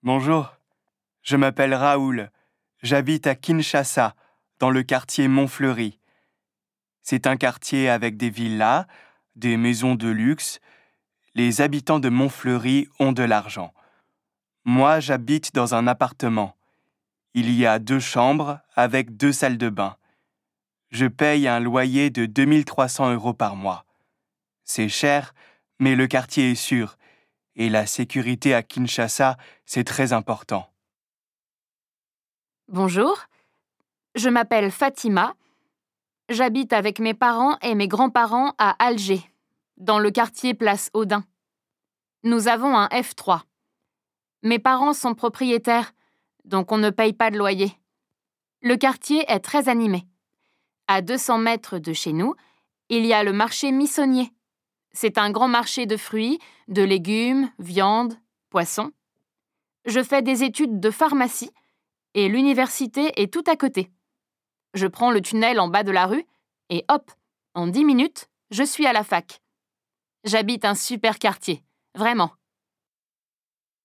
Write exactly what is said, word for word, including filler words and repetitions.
Bonjour, je m'appelle Raoul. J'habite à Kinshasa, dans le quartier Montfleury. C'est un quartier avec des villas, des maisons de luxe. Les habitants de Montfleury ont de l'argent. Moi, j'habite dans un appartement. Il y a deux chambres avec deux salles de bain. Je paye un loyer de deux mille trois cents euros par mois. C'est cher, mais le quartier est sûr. Et la sécurité à Kinshasa, c'est très important. Bonjour, je m'appelle Fatima. J'habite avec mes parents et mes grands-parents à Alger, dans le quartier Place Audin. Nous avons un F trois. Mes parents sont propriétaires, donc on ne paye pas de loyer. Le quartier est très animé. À deux cents mètres de chez nous, il y a le marché Missonnier. C'est un grand marché de fruits, de légumes, viande, poissons. Je fais des études de pharmacie et l'université est tout à côté. Je prends le tunnel en bas de la rue et hop, en dix minutes, je suis à la fac. J'habite un super quartier, vraiment.